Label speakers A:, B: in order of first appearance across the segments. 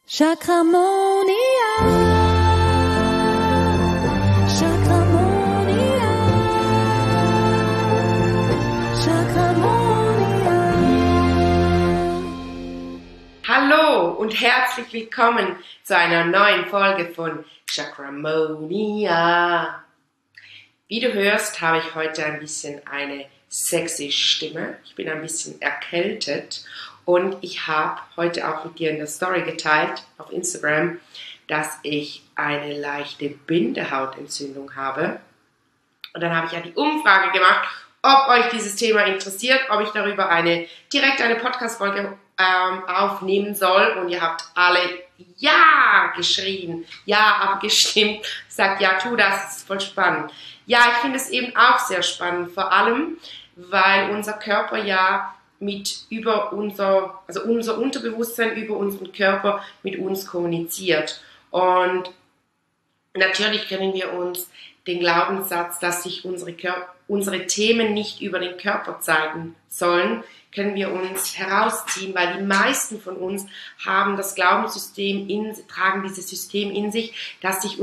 A: Chakramonia, Chakramonia, Chakramonia.
B: Hallo und herzlich willkommen zu einer neuen Folge von Chakramonia. Wie du hörst, habe ich heute ein bisschen eine sexy Stimme. Ich bin ein bisschen erkältet und ich habe heute auch mit dir in der Story geteilt auf Instagram, dass ich eine leichte Bindehautentzündung habe. Und dann habe ich ja die Umfrage gemacht, ob euch dieses Thema interessiert, ob ich darüber direkt eine Podcast-Folge aufnehmen soll. Und ihr habt alle Ja geschrien, Ja abgestimmt, sagt ja, tu das, das ist voll spannend. Ja, ich finde es eben auch sehr spannend, vor allem, weil unser Körper ja unser Unterbewusstsein über unseren Körper mit uns kommuniziert. Und natürlich können wir uns den Glaubenssatz, dass sich unsere Themen nicht über den Körper zeigen sollen, können wir uns herausziehen, weil die meisten von uns haben das Glaubenssystem tragen dieses System in sich, dass sich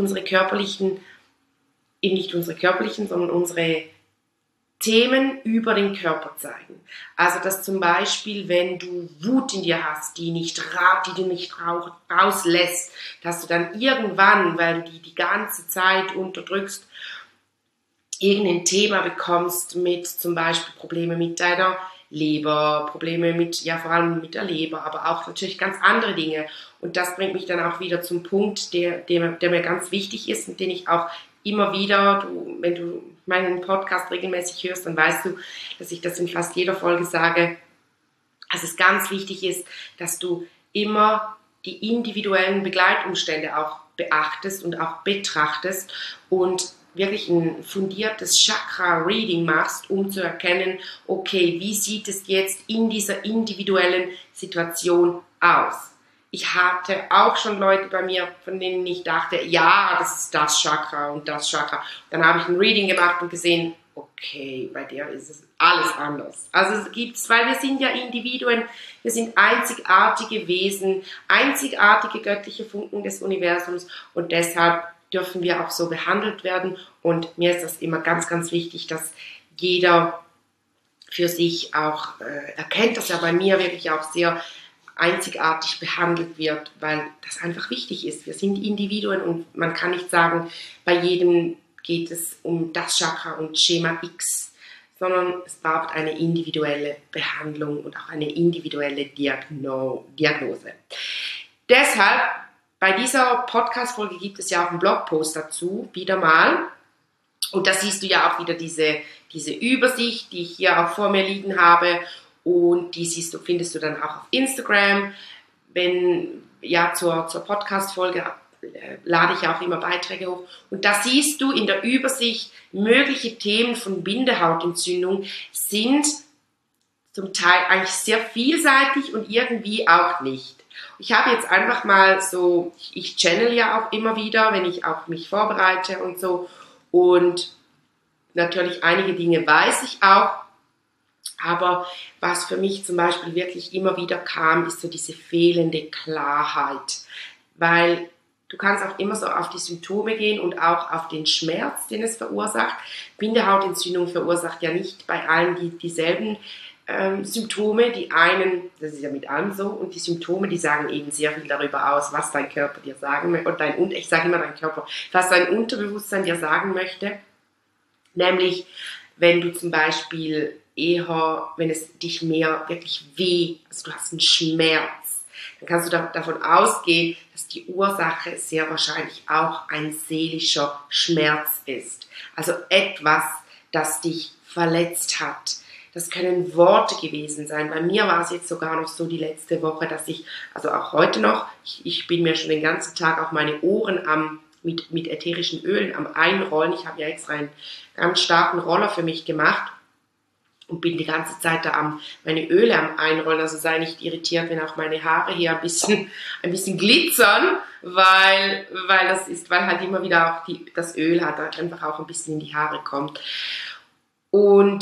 B: sondern unsere Themen über den Körper zeigen. Also dass zum Beispiel, wenn du Wut in dir hast, die du nicht rauslässt, dass du dann irgendwann, weil du die ganze Zeit unterdrückst, irgendein Thema bekommst mit zum Beispiel Probleme mit deiner Leber, Probleme vor allem mit der Leber, aber auch natürlich ganz andere Dinge. Und das bringt mich dann auch wieder zum Punkt, der mir ganz wichtig ist und den ich auch immer wieder, wenn du meinen Podcast regelmäßig hörst, dann weißt du, dass ich das in fast jeder Folge sage, dass es ganz wichtig ist, dass du immer die individuellen Begleitumstände auch beachtest und auch betrachtest und wirklich ein fundiertes Chakra-Reading machst, um zu erkennen, okay, wie sieht es jetzt in dieser individuellen Situation aus? Ich hatte auch schon Leute bei mir, von denen ich dachte, ja, das ist das Chakra und das Chakra. Dann habe ich ein Reading gemacht und gesehen, okay, bei der ist es alles anders. Also weil wir sind ja Individuen, wir sind einzigartige Wesen, einzigartige göttliche Funken des Universums und deshalb dürfen wir auch so behandelt werden. Und mir ist das immer ganz, ganz wichtig, dass jeder für sich auch erkennt, dass er bei mir wirklich auch sehr einzigartig behandelt wird, weil das einfach wichtig ist. Wir sind Individuen und man kann nicht sagen, bei jedem geht es um das Chakra und Schema X, sondern es braucht eine individuelle Behandlung und auch eine individuelle Diagnose. Deshalb, bei dieser Podcast-Folge gibt es ja auch einen Blogpost dazu, wieder mal. Und da siehst du ja auch wieder diese Übersicht, die ich hier auch vor mir liegen habe. Und die findest du dann auch auf Instagram. Zur Podcast-Folge lade ich auch immer Beiträge hoch. Und da siehst du in der Übersicht, mögliche Themen von Bindehautentzündung sind zum Teil eigentlich sehr vielseitig und irgendwie auch nicht. Ich habe jetzt einfach mal so, ich channel ja auch immer wieder, wenn ich auch mich vorbereite und so. Und natürlich einige Dinge weiß ich auch. Aber was für mich zum Beispiel wirklich immer wieder kam, ist so diese fehlende Klarheit. Weil du kannst auch immer so auf die Symptome gehen und auch auf den Schmerz, den es verursacht. Bindehautentzündung verursacht ja nicht bei allen dieselben Symptome. Die einen, das ist ja mit allem so, und die Symptome, die sagen eben sehr viel darüber aus, was dein Körper dir sagen möchte, ich sage immer dein Körper, was dein Unterbewusstsein dir sagen möchte. Nämlich, wenn du zum Beispiel wenn es dich mehr wirklich also du hast einen Schmerz, dann kannst du davon ausgehen, dass die Ursache sehr wahrscheinlich auch ein seelischer Schmerz ist. Also etwas, das dich verletzt hat. Das können Worte gewesen sein. Bei mir war es jetzt sogar noch so die letzte Woche, dass also auch heute noch, ich bin mir schon den ganzen Tag auf meine Ohren mit ätherischen Ölen am Einrollen. Ich habe ja extra einen ganz starken Roller für mich gemacht. Und bin die ganze Zeit da meine Öle am Einrollen, also sei nicht irritiert, wenn auch meine Haare hier ein bisschen glitzern, weil halt immer wieder auch das Öl hat einfach auch ein bisschen in die Haare kommt. Und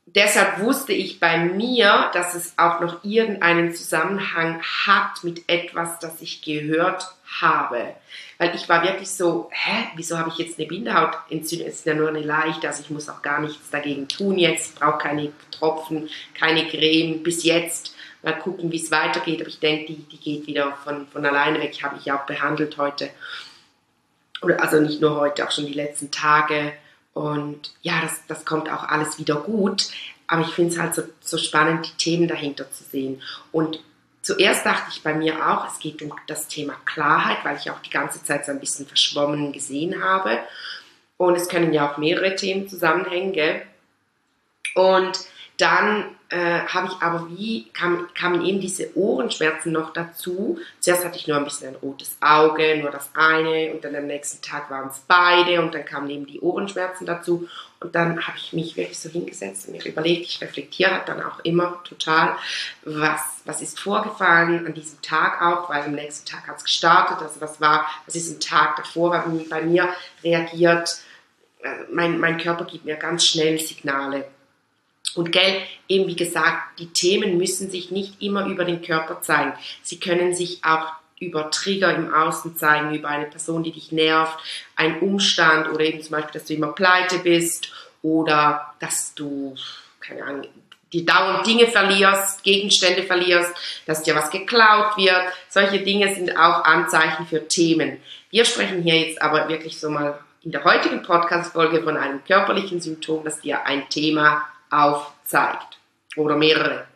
B: deshalb wusste ich bei mir, dass es auch noch irgendeinen Zusammenhang hat mit etwas, das ich gehört habe. Weil ich war wirklich so, wieso habe ich jetzt eine Bindehautentzündung? Es ist ja nur eine leichte, also ich muss auch gar nichts dagegen tun jetzt. Ich brauche keine Tropfen, keine Creme bis jetzt. Mal gucken, wie es weitergeht. Aber ich denke, die geht wieder von alleine weg. Ich habe mich ja auch behandelt heute. Also nicht nur heute, auch schon die letzten Tage. Und ja, das kommt auch alles wieder gut. Aber ich finde es halt so spannend, die Themen dahinter zu sehen. Und zuerst dachte ich bei mir auch, es geht um das Thema Klarheit, weil ich auch die ganze Zeit so ein bisschen verschwommen gesehen habe. Und es können ja auch mehrere Themen zusammenhängen, gell? Und dann habe ich aber kamen eben diese Ohrenschmerzen noch dazu. Zuerst hatte ich nur ein bisschen ein rotes Auge, nur das eine, und dann am nächsten Tag waren es beide und dann kamen eben die Ohrenschmerzen dazu. Und dann habe ich mich wirklich so hingesetzt und mir überlegt, ich reflektiere dann auch immer total, was ist vorgefallen an diesem Tag auch, weil am nächsten Tag hat es gestartet, also was ist am Tag davor bei mir reagiert. Mein Körper gibt mir ganz schnell Signale. Und gell, eben wie gesagt, die Themen müssen sich nicht immer über den Körper zeigen. Sie können sich auch über Trigger im Außen zeigen, über eine Person, die dich nervt, ein Umstand oder eben zum Beispiel, dass du immer pleite bist oder dass du, keine Ahnung, die dauernd Dinge verlierst, Gegenstände verlierst, dass dir was geklaut wird. Solche Dinge sind auch Anzeichen für Themen. Wir sprechen hier jetzt aber wirklich so mal in der heutigen Podcast-Folge von einem körperlichen Symptom, das dir ein Thema aufzeigt oder mehrere.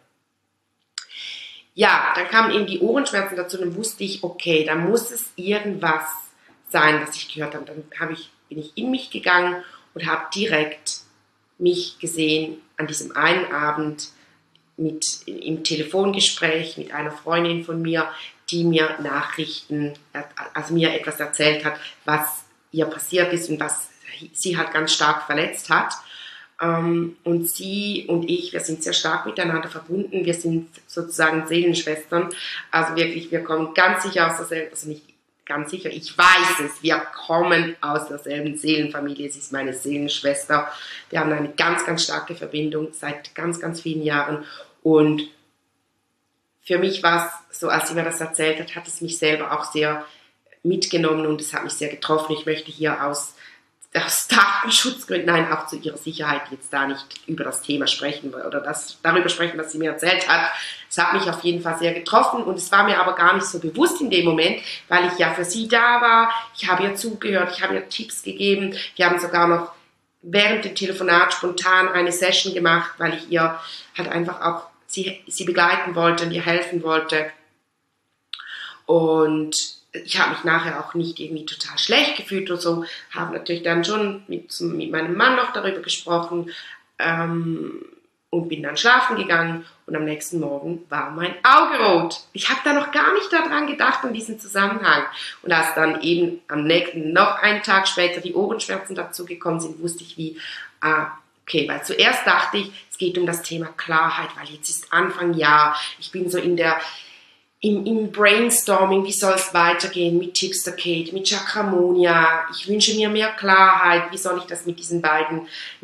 B: Ja, dann kamen eben die Ohrenschmerzen dazu und dann wusste ich, okay, da muss es irgendwas sein, was ich gehört habe. Dann bin ich in mich gegangen und habe direkt mich gesehen an diesem einen Abend im Telefongespräch mit einer Freundin von mir, die mir mir etwas erzählt hat, was ihr passiert ist und was sie halt ganz stark verletzt hat. Und sie und ich, wir sind sehr stark miteinander verbunden. Wir sind sozusagen Seelenschwestern. Also wirklich, wir kommen ganz sicher aus derselben, also nicht ganz sicher, ich weiß es, wir kommen aus derselben Seelenfamilie. Sie ist meine Seelenschwester. Wir haben eine ganz, ganz starke Verbindung seit ganz, ganz vielen Jahren. Und für mich war es so, als sie mir das erzählt hat es mich selber auch sehr mitgenommen und es hat mich sehr getroffen. Ich möchte hier aus Datenschutzgründen, nein, auch zu ihrer Sicherheit jetzt da nicht über das Thema sprechen oder darüber sprechen, was sie mir erzählt hat. Es hat mich auf jeden Fall sehr getroffen und es war mir aber gar nicht so bewusst in dem Moment, weil ich ja für sie da war. Ich habe ihr zugehört, ich habe ihr Tipps gegeben. Wir haben sogar noch während dem Telefonat spontan eine Session gemacht, weil ich ihr halt einfach auch sie begleiten wollte und ihr helfen wollte. Und ich habe mich nachher auch nicht irgendwie total schlecht gefühlt oder so, habe natürlich dann schon mit meinem Mann noch darüber gesprochen und bin dann schlafen gegangen und am nächsten Morgen war mein Auge rot. Ich habe da noch gar nicht daran gedacht, an diesen Zusammenhang. Und als dann eben noch einen Tag später die Ohrenschmerzen dazu gekommen sind, wusste ich okay, weil zuerst dachte ich, es geht um das Thema Klarheit, weil jetzt ist Anfang Jahr, ich bin so im Brainstorming, wie soll es weitergehen mit Tipster Kate, mit Chakramonia. Ich wünsche mir mehr Klarheit. Wie soll ich das mit diesen beiden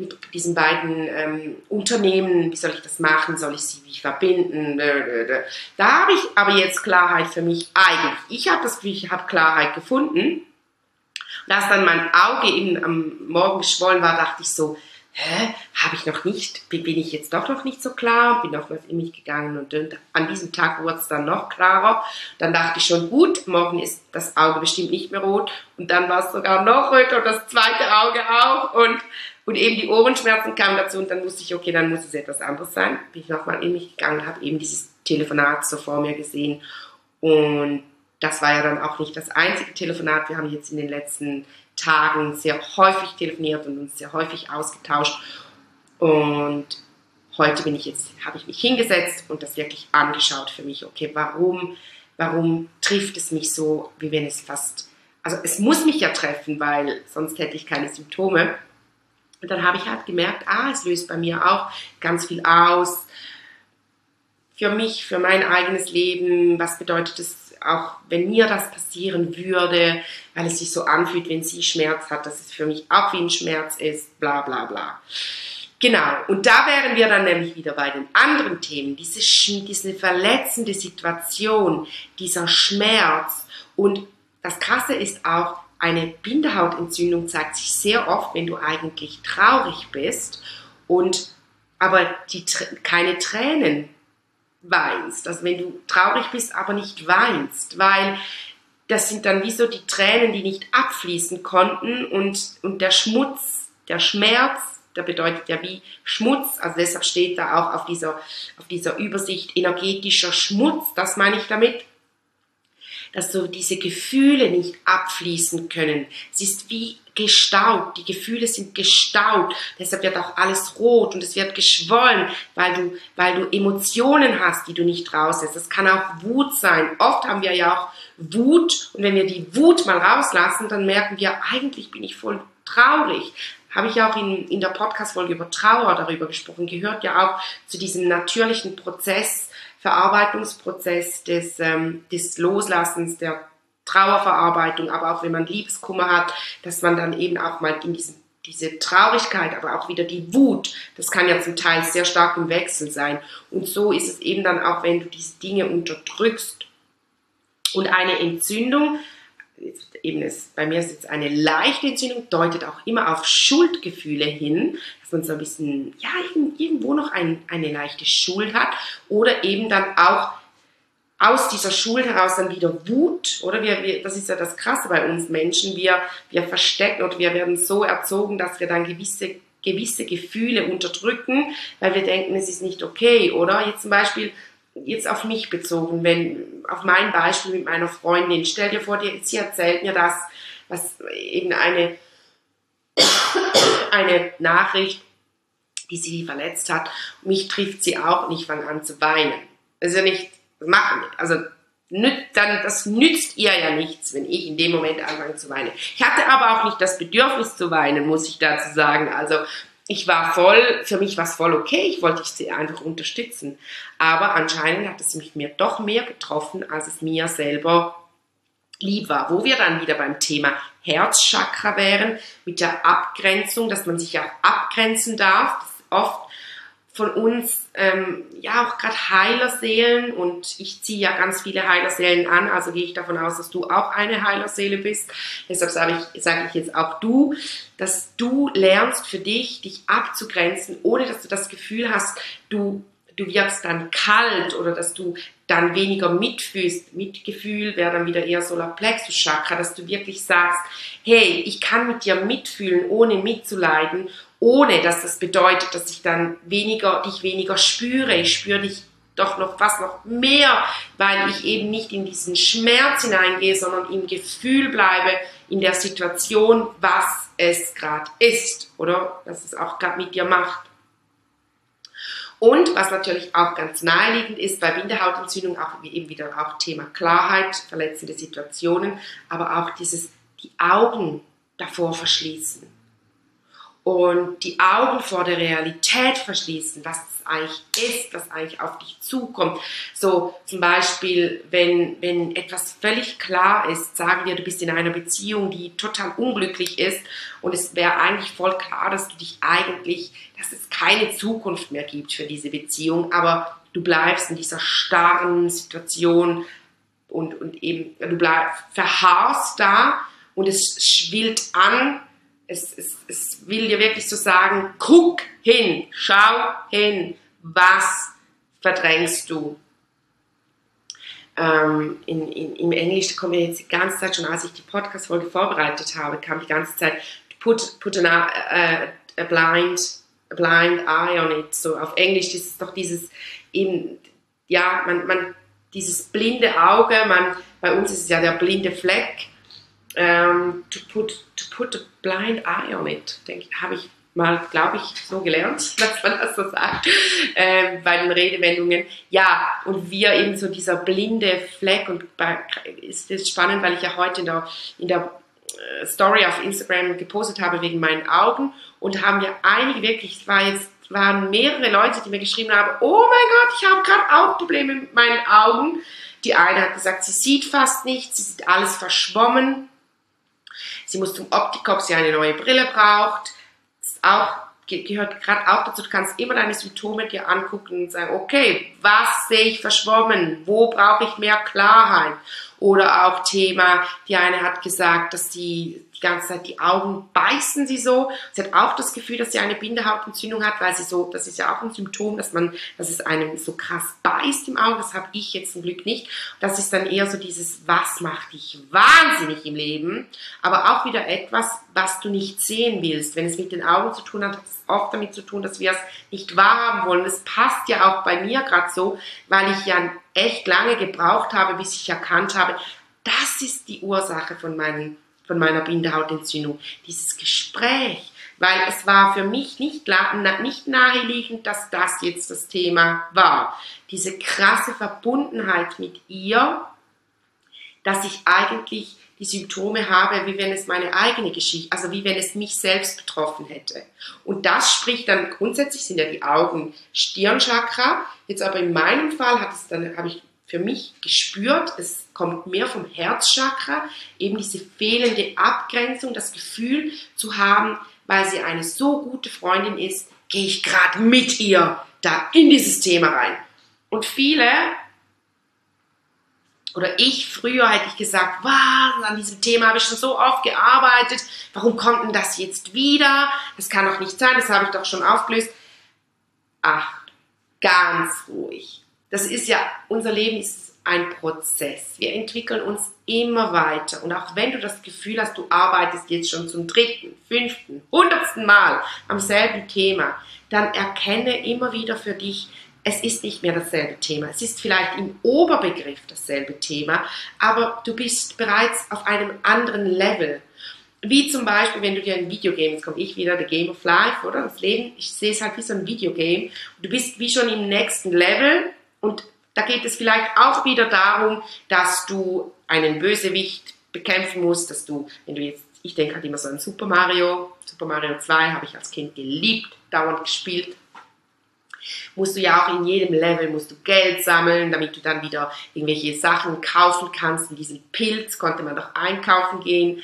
B: Unternehmen, wie soll ich das machen? Soll ich sie wie verbinden? Da habe ich aber jetzt Klarheit für mich eigentlich. Ich habe das Gefühl, ich habe Klarheit gefunden. Und als dann mein Auge eben am Morgen geschwollen war, dachte ich so, habe ich noch nicht, bin ich jetzt doch noch nicht so klar, bin nochmals in mich gegangen und an diesem Tag wurde es dann noch klarer. Dann dachte ich schon, gut, morgen ist das Auge bestimmt nicht mehr rot und dann war es sogar noch röter und das zweite Auge auch und eben die Ohrenschmerzen kamen dazu und dann wusste ich, okay, dann muss es etwas anderes sein. Bin ich nochmal in mich gegangen und habe eben dieses Telefonat so vor mir gesehen und das war ja dann auch nicht das einzige Telefonat. Wir haben jetzt in den letzten Tagen sehr häufig telefoniert und uns sehr häufig ausgetauscht. Und heute habe ich mich hingesetzt und das wirklich angeschaut für mich. Okay, warum trifft es mich so, wie wenn es also es muss mich ja treffen, weil sonst hätte ich keine Symptome. Und dann habe ich halt gemerkt, es löst bei mir auch ganz viel aus. Für mich, für mein eigenes Leben, was bedeutet es auch, wenn mir das passieren würde, weil es sich so anfühlt, wenn sie Schmerz hat, dass es für mich auch wie ein Schmerz ist, bla bla bla. Genau, und da wären wir dann nämlich wieder bei den anderen Themen, diese verletzende Situation, dieser Schmerz. Und das Krasse ist auch, eine Bindehautentzündung zeigt sich sehr oft, wenn du eigentlich traurig bist und aber keine Tränen weinst. Also wenn du traurig bist, aber nicht weinst, weil das sind dann wie so die Tränen, die nicht abfließen konnten und der Schmutz, der Schmerz, der bedeutet ja wie Schmutz, also deshalb steht da auch auf dieser Übersicht energetischer Schmutz, das meine ich damit, dass so diese Gefühle nicht abfließen können. Es ist wie gestaut, die Gefühle sind gestaut, deshalb wird auch alles rot und es wird geschwollen, weil du Emotionen hast, die du nicht rauslässt. Das kann auch Wut sein. Oft haben wir ja auch Wut und wenn wir die Wut mal rauslassen, dann merken wir, eigentlich bin ich voll traurig. Habe ich auch in der Podcast-Folge über Trauer darüber gesprochen, gehört ja auch zu diesem natürlichen Prozess, Verarbeitungsprozess des Loslassens, der Trauerverarbeitung, aber auch wenn man Liebeskummer hat, dass man dann eben auch mal in diese Traurigkeit, aber auch wieder die Wut, das kann ja zum Teil sehr stark im Wechsel sein. Und so ist es eben dann auch, wenn du diese Dinge unterdrückst. Und eine Entzündung, bei mir ist jetzt eine leichte Entzündung, deutet auch immer auf Schuldgefühle hin, dass man so ein bisschen, ja, irgendwo noch eine leichte Schuld hat oder eben dann auch aus dieser Schuld heraus dann wieder Wut, oder? Das ist ja das Krasse bei uns Menschen, wir verstecken oder wir werden so erzogen, dass wir dann gewisse Gefühle unterdrücken, weil wir denken, es ist nicht okay, oder? Jetzt zum Beispiel, jetzt auf mich bezogen, auf mein Beispiel mit meiner Freundin, stell dir vor, sie erzählt mir das, was eben eine Nachricht, die sie verletzt hat, mich trifft sie auch und ich fange an zu weinen. Das ist ja nicht, das nützt ihr ja nichts, wenn ich in dem Moment anfange zu weinen. Ich hatte aber auch nicht das Bedürfnis zu weinen, muss ich dazu sagen. Also für mich war es voll okay, ich wollte sie einfach unterstützen. Aber anscheinend hat es mich doch mehr getroffen, als es mir selber lieb war. Wo wir dann wieder beim Thema Herzchakra wären, mit der Abgrenzung, dass man sich auch abgrenzen darf. Das ist oft von uns, auch gerade Heilerseelen, und ich ziehe ja ganz viele Heilerseelen an, also gehe ich davon aus, dass du auch eine Heilerseele bist. Deshalb sage ich jetzt auch du, dass du lernst für dich abzugrenzen, ohne dass du das Gefühl hast, du wirst dann kalt oder dass du dann weniger mitfühlst. Mitgefühl wäre dann wieder eher Solarplexus-Chakra, dass du wirklich sagst, hey, ich kann mit dir mitfühlen, ohne mitzuleiden, ohne dass das bedeutet, dass ich dann dich weniger spüre. Ich spüre dich doch noch fast noch mehr, weil ich eben nicht in diesen Schmerz hineingehe, sondern im Gefühl bleibe, in der Situation, was es gerade ist, oder was es auch gerade mit dir macht. Und was natürlich auch ganz naheliegend ist bei Bindehautentzündung, auch eben wieder auch Thema Klarheit, verletzende Situationen, aber auch die Augen davor verschließen. Und die Augen vor der Realität verschließen, was es eigentlich ist, was eigentlich auf dich zukommt. So zum Beispiel, wenn etwas völlig klar ist, sagen wir, du bist in einer Beziehung, die total unglücklich ist und es wäre eigentlich voll klar, dass es keine Zukunft mehr gibt für diese Beziehung, aber du bleibst in dieser starren Situation und eben verharrst da und es schwillt an. Es will dir wirklich so sagen, guck hin, schau hin, was verdrängst du? Im Englisch kommt mir jetzt die ganze Zeit schon, als ich die Podcast-Folge vorbereitet habe, kam die ganze Zeit, put a blind eye on it. So auf Englisch ist es doch dieses eben, ja, dieses blinde Auge, bei uns ist es ja der blinde Fleck. To put a blind eye on it, habe ich mal, glaube ich, so gelernt, dass man das so sagt, bei den Redewendungen. Ja, und wir eben so dieser blinde Fleck, und ist das spannend, weil ich ja heute in der Story auf Instagram gepostet habe wegen meinen Augen, und haben wir einige wirklich, waren mehrere Leute, die mir geschrieben haben, oh mein Gott, ich habe gerade auch Probleme mit meinen Augen. Die eine hat gesagt, sie sieht fast nichts, sie sieht alles verschwommen. Sie muss zum Optiker, ob sie eine neue Brille braucht. Das ist auch gehört gerade auch dazu, du kannst immer deine Symptome dir angucken und sagen, okay, was sehe ich verschwommen? Wo brauche ich mehr Klarheit? Oder auch Thema, die eine hat gesagt, dass sie die ganze Zeit die Augen beißen sie so. Sie hat auch das Gefühl, dass sie eine Bindehautentzündung hat, weil sie so, das ist ja auch ein Symptom, dass es einem so krass beißt im Auge. Das habe ich jetzt zum Glück nicht. Das ist dann eher so dieses, was macht dich wahnsinnig im Leben? Aber auch wieder etwas, was du nicht sehen willst. Wenn es mit den Augen zu tun hat, hat es oft damit zu tun, dass wir es nicht wahrhaben wollen. Das passt ja auch bei mir gerade so, weil ich ja echt lange gebraucht habe, bis ich erkannt habe, das ist die Ursache von meiner Bindehautentzündung. Dieses Gespräch, weil es war für mich nicht naheliegend, dass das jetzt das Thema war. Diese krasse Verbundenheit mit ihr, dass ich eigentlich die Symptome habe, wie wenn es meine eigene Geschichte, also wie wenn es mich selbst betroffen hätte. Und das spricht dann, grundsätzlich sind ja die Augen Stirnchakra, jetzt aber in meinem Fall habe ich für mich gespürt, es kommt mehr vom Herzchakra, eben diese fehlende Abgrenzung, das Gefühl zu haben, weil sie eine so gute Freundin ist, gehe ich gerade mit ihr da in dieses Thema rein. Und viele, oder ich früher hätte ich gesagt, was, an diesem Thema habe ich schon so oft gearbeitet, warum kommt denn das jetzt wieder? Das kann doch nicht sein, das habe ich doch schon aufgelöst. Ach, ganz ruhig. Das ist ja, unser Leben ist ein Prozess. Wir entwickeln uns immer weiter. Und auch wenn du das Gefühl hast, du arbeitest jetzt schon zum 3., 5., 100. Mal am selben Thema, dann erkenne immer wieder für dich, es ist nicht mehr dasselbe Thema. Es ist vielleicht im Oberbegriff dasselbe Thema, aber du bist bereits auf einem anderen Level. Wie zum Beispiel, wenn du dir ein Videogame, jetzt komme ich wieder, The Game of Life, oder? Das Leben, ich sehe es halt wie so ein Videogame. Du bist wie schon im nächsten Level und da geht es vielleicht auch wieder darum, dass du einen Bösewicht bekämpfen musst, dass du, wenn du jetzt, ich denke halt immer so an Super Mario 2 habe ich als Kind geliebt, dauernd gespielt. Musst du ja auch in jedem Level musst du Geld sammeln, damit du dann wieder irgendwelche Sachen kaufen kannst. In diesem Pilz konnte man doch einkaufen gehen.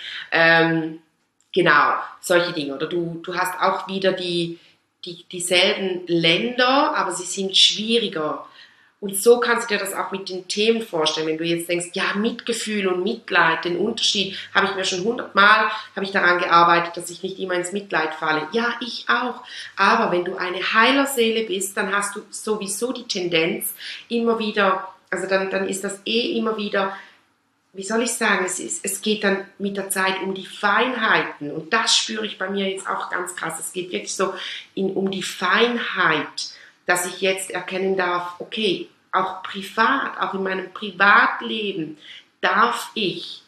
B: Genau, solche Dinge. Oder du hast auch wieder dieselben Länder, aber sie sind schwieriger. Und so kannst du dir das auch mit den Themen vorstellen. Wenn du jetzt denkst, ja, Mitgefühl und Mitleid, den Unterschied habe ich mir schon 100-mal, habe ich daran gearbeitet, dass ich nicht immer ins Mitleid falle. Ja, ich auch. Aber wenn du eine Heilerseele bist, dann hast du sowieso die Tendenz, immer wieder, also dann ist das immer wieder, wie soll ich sagen, es geht dann mit der Zeit um die Feinheiten. Und das spüre ich bei mir jetzt auch ganz krass. Es geht wirklich so um die Feinheit, dass ich jetzt erkennen darf, okay, auch privat, auch in meinem Privatleben darf ich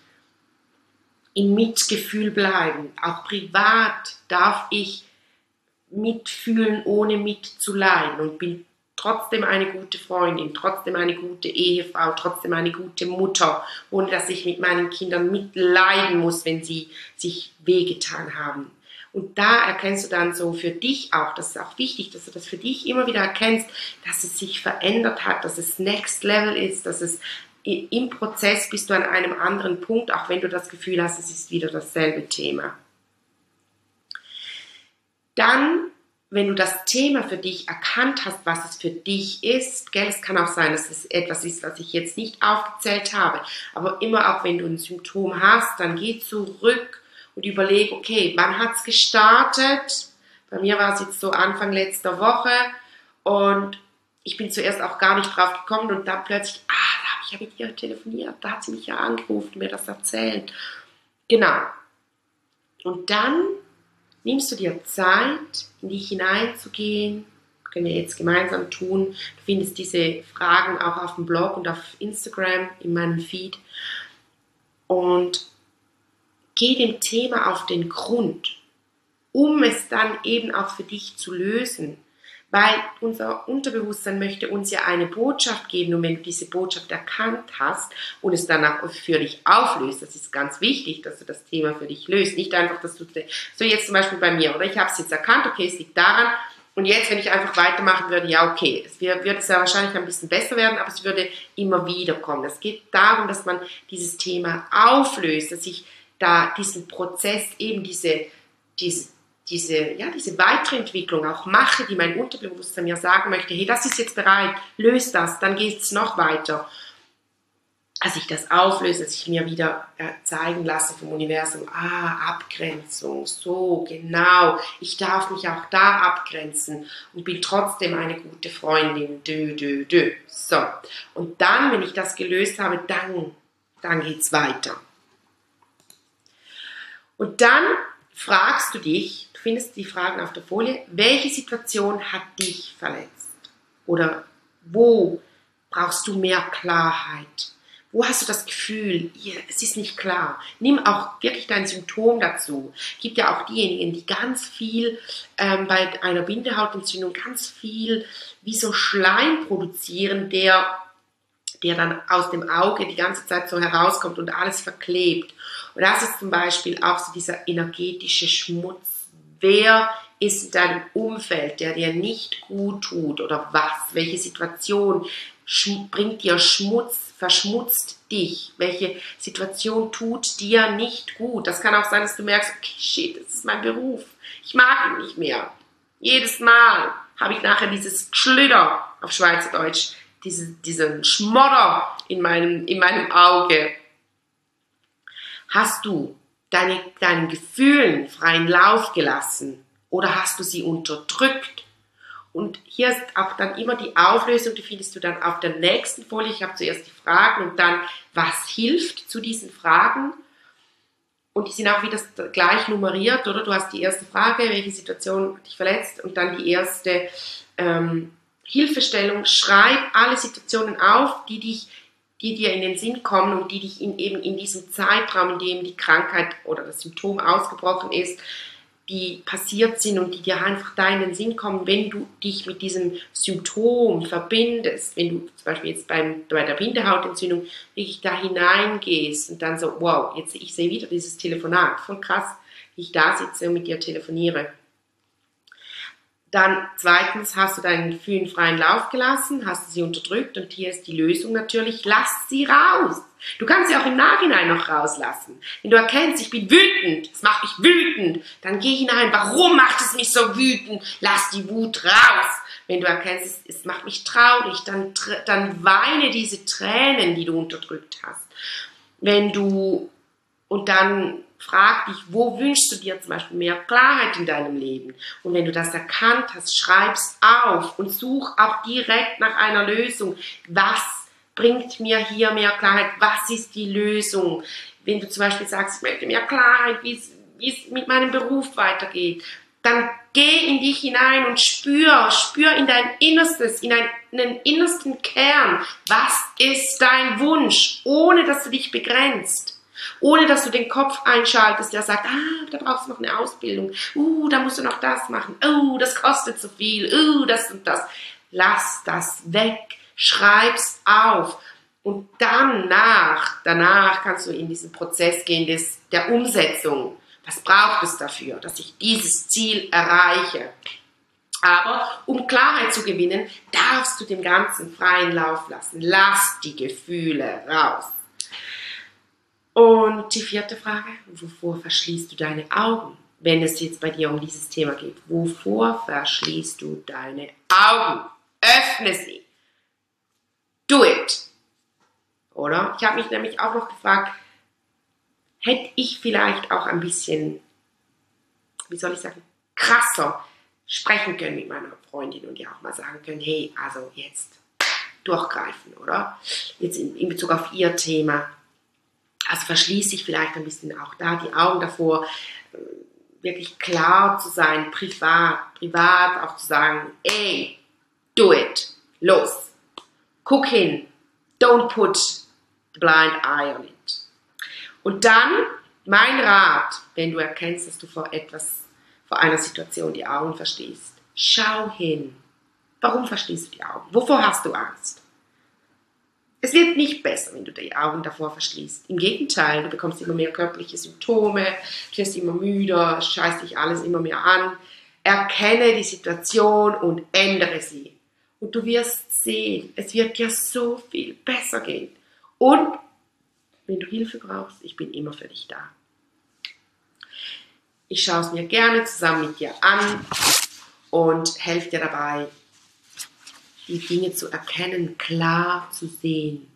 B: im Mitgefühl bleiben. Auch privat darf ich mitfühlen, ohne mitzuleiden und bin trotzdem eine gute Freundin, trotzdem eine gute Ehefrau, trotzdem eine gute Mutter, ohne dass ich mit meinen Kindern mitleiden muss, wenn sie sich wehgetan haben. Und da erkennst du dann so für dich auch, das ist auch wichtig, dass du das für dich immer wieder erkennst, dass es sich verändert hat, dass es Next Level ist, dass es im Prozess bist du an einem anderen Punkt, auch wenn du das Gefühl hast, es ist wieder dasselbe Thema. Dann, wenn du das Thema für dich erkannt hast, was es für dich ist, gell, es kann auch sein, dass es etwas ist, was ich jetzt nicht aufgezählt habe, aber immer auch wenn du ein Symptom hast, dann geh zurück und überlege, okay, wann hat es gestartet? Bei mir war es jetzt so Anfang letzter Woche und ich bin zuerst auch gar nicht drauf gekommen und dann plötzlich, da habe ich ja mit ihr telefoniert, da hat sie mich ja angerufen und mir das erzählt. Genau. Und dann nimmst du dir Zeit, in dich hineinzugehen, können wir jetzt gemeinsam tun. Du findest diese Fragen auch auf dem Blog und auf Instagram in meinem Feed und geh dem Thema auf den Grund, um es dann eben auch für dich zu lösen. Weil unser Unterbewusstsein möchte uns ja eine Botschaft geben und wenn du diese Botschaft erkannt hast und es dann auch für dich auflöst, das ist ganz wichtig, dass du das Thema für dich löst. Nicht einfach, dass du, so jetzt zum Beispiel bei mir, oder ich habe es jetzt erkannt, okay, es liegt daran und jetzt, wenn ich einfach weitermachen würde, ja okay, es wird ja wahrscheinlich ein bisschen besser werden, aber es würde immer wieder kommen. Es geht darum, dass man dieses Thema auflöst, dass ich da diesen Prozess eben diese Weiterentwicklung auch mache, die mein Unterbewusstsein mir sagen möchte, hey, das ist jetzt bereit, löse das, dann geht es noch weiter. Als ich das auflöse, dass ich mir wieder zeigen lasse vom Universum, Abgrenzung, so, genau, ich darf mich auch da abgrenzen und bin trotzdem eine gute Freundin, So, und dann, wenn ich das gelöst habe, dann geht es weiter. Und dann fragst du dich, du findest die Fragen auf der Folie, welche Situation hat dich verletzt? Oder wo brauchst du mehr Klarheit? Wo hast du das Gefühl, es ist nicht klar? Nimm auch wirklich dein Symptom dazu. Es gibt ja auch diejenigen, die ganz viel bei einer Bindehautentzündung ganz viel wie so Schleim produzieren, der dann aus dem Auge die ganze Zeit so herauskommt und alles verklebt. Und das ist zum Beispiel auch so dieser energetische Schmutz. Wer ist in deinem Umfeld, der dir nicht gut tut oder was? Welche Situation bringt dir Schmutz, verschmutzt dich? Welche Situation tut dir nicht gut? Das kann auch sein, dass du merkst, okay, shit, das ist mein Beruf. Ich mag ihn nicht mehr. Jedes Mal habe ich nachher dieses Schlüder auf Schweizerdeutsch, diesen Schmodder in meinem Auge. Hast du deinen Gefühlen freien Lauf gelassen oder hast du sie unterdrückt? Und hier ist auch dann immer die Auflösung, die findest du dann auf der nächsten Folie. Ich habe zuerst die Fragen und dann, was hilft zu diesen Fragen? Und die sind auch wieder gleich nummeriert, oder? Du hast die erste Frage, welche Situation hat dich verletzt? Und dann die erste Hilfestellung. Schreib alle Situationen auf, die dir in den Sinn kommen und die dich eben in diesem Zeitraum, in dem die Krankheit oder das Symptom ausgebrochen ist, die passiert sind und die dir einfach da in den Sinn kommen, wenn du dich mit diesem Symptom verbindest, wenn du zum Beispiel jetzt bei der Bindehautentzündung wirklich da hineingehst und dann so, wow, jetzt ich sehe wieder dieses Telefonat, voll krass, wie ich da sitze und mit dir telefoniere. Dann zweitens hast du deinen Gefühlen freien Lauf gelassen, hast du sie unterdrückt und hier ist die Lösung natürlich, lass sie raus. Du kannst sie auch im Nachhinein noch rauslassen. Wenn du erkennst, ich bin wütend, es macht mich wütend, dann geh hinein, warum macht es mich so wütend? Lass die Wut raus. Wenn du erkennst, es macht mich traurig, dann weine diese Tränen, die du unterdrückt hast. Und dann frag dich, wo wünschst du dir zum Beispiel mehr Klarheit in deinem Leben? Und wenn du das erkannt hast, schreib's auf und such auch direkt nach einer Lösung. Was bringt mir hier mehr Klarheit? Was ist die Lösung? Wenn du zum Beispiel sagst, ich möchte mehr Klarheit, wie es mit meinem Beruf weitergeht, dann geh in dich hinein und spür in dein Innerstes, in deinen innersten Kern. Was ist dein Wunsch, ohne dass du dich begrenzt? Ohne dass du den Kopf einschaltest, der sagt, da brauchst du noch eine Ausbildung, da musst du noch das machen, das kostet so viel, das und das. Lass das weg, schreib's auf und danach kannst du in diesen Prozess gehen der Umsetzung. Was braucht es dafür, dass ich dieses Ziel erreiche? Aber um Klarheit zu gewinnen, darfst du dem Ganzen freien Lauf lassen. Lass die Gefühle raus. Und die vierte Frage, wovor verschließt du deine Augen, wenn es jetzt bei dir um dieses Thema geht? Wovor verschließt du deine Augen? Öffne sie. Do it. Oder? Ich habe mich nämlich auch noch gefragt, hätte ich vielleicht auch ein bisschen, wie soll ich sagen, krasser sprechen können mit meiner Freundin und ihr auch mal sagen können, hey, also jetzt durchgreifen, oder? Jetzt in Bezug auf ihr Thema. Also verschließe ich vielleicht ein bisschen auch da die Augen davor, wirklich klar zu sein, privat auch zu sagen, ey, do it, los, guck hin, don't put the blind eye on it. Und dann, mein Rat, wenn du erkennst, dass du vor einer Situation die Augen verschließt, schau hin. Warum verschließt du die Augen? Wovor hast du Angst? Es wird nicht besser, wenn du die Augen davor verschließt. Im Gegenteil, du bekommst immer mehr körperliche Symptome, du wirst immer müder, es scheißt dich alles immer mehr an. Erkenne die Situation und ändere sie. Und du wirst sehen, es wird dir so viel besser gehen. Und wenn du Hilfe brauchst, ich bin immer für dich da. Ich schaue es mir gerne zusammen mit dir an und helfe dir dabei, die Dinge zu erkennen, klar zu sehen.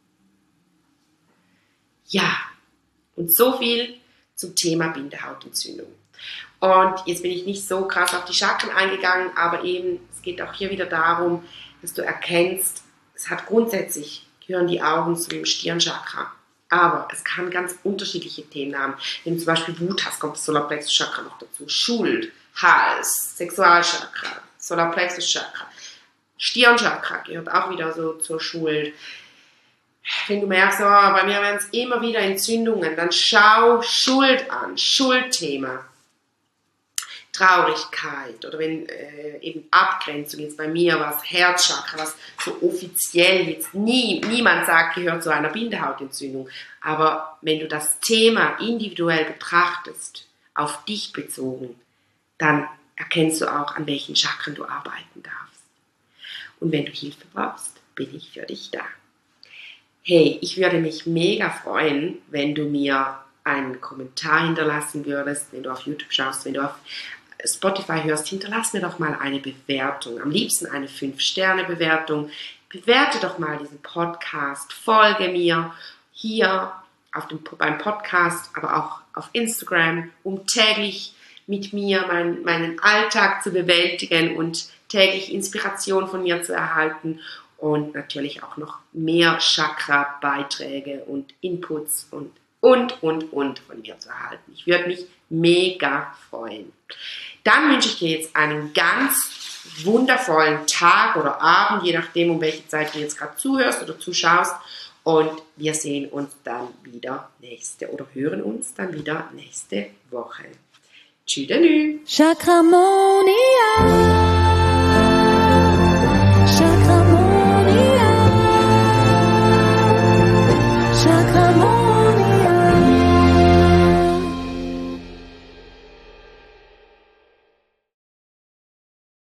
B: Ja, und so viel zum Thema Bindehautentzündung. Und jetzt bin ich nicht so krass auf die Chakren eingegangen, aber eben, es geht auch hier wieder darum, dass du erkennst, es hat grundsätzlich, gehören die Augen zu dem Stirnchakra. Aber es kann ganz unterschiedliche Themen haben. Wenn du zum Beispiel Wut hast, kommt das Solarplexus-Chakra noch dazu. Schuld, Hals, Sexualchakra, Solarplexus-Chakra. Stirnchakra gehört auch wieder so zur Schuld. Wenn du merkst, bei mir werden es immer wieder Entzündungen, dann schau Schuld an, Schuldthema. Traurigkeit oder wenn eben Abgrenzung, jetzt bei mir was Herzchakra, was so offiziell jetzt niemand sagt, gehört zu einer Bindehautentzündung. Aber wenn du das Thema individuell betrachtest, auf dich bezogen, dann erkennst du auch, an welchen Chakren du arbeiten darfst. Und wenn du Hilfe brauchst, bin ich für dich da. Hey, ich würde mich mega freuen, wenn du mir einen Kommentar hinterlassen würdest, wenn du auf YouTube schaust, wenn du auf Spotify hörst, hinterlass mir doch mal eine Bewertung. Am liebsten eine 5-Sterne-Bewertung. Bewerte doch mal diesen Podcast, folge mir hier beim Podcast, aber auch auf Instagram, um täglich mit mir meinen Alltag zu bewältigen und täglich Inspiration von mir zu erhalten und natürlich auch noch mehr Chakra-Beiträge und Inputs und von mir zu erhalten. Ich würde mich mega freuen. Dann wünsche ich dir jetzt einen ganz wundervollen Tag oder Abend, je nachdem, um welche Zeit du jetzt gerade zuhörst oder zuschaust. Und wir sehen uns dann wieder hören uns dann wieder nächste Woche. Tschüss. Chakramonia.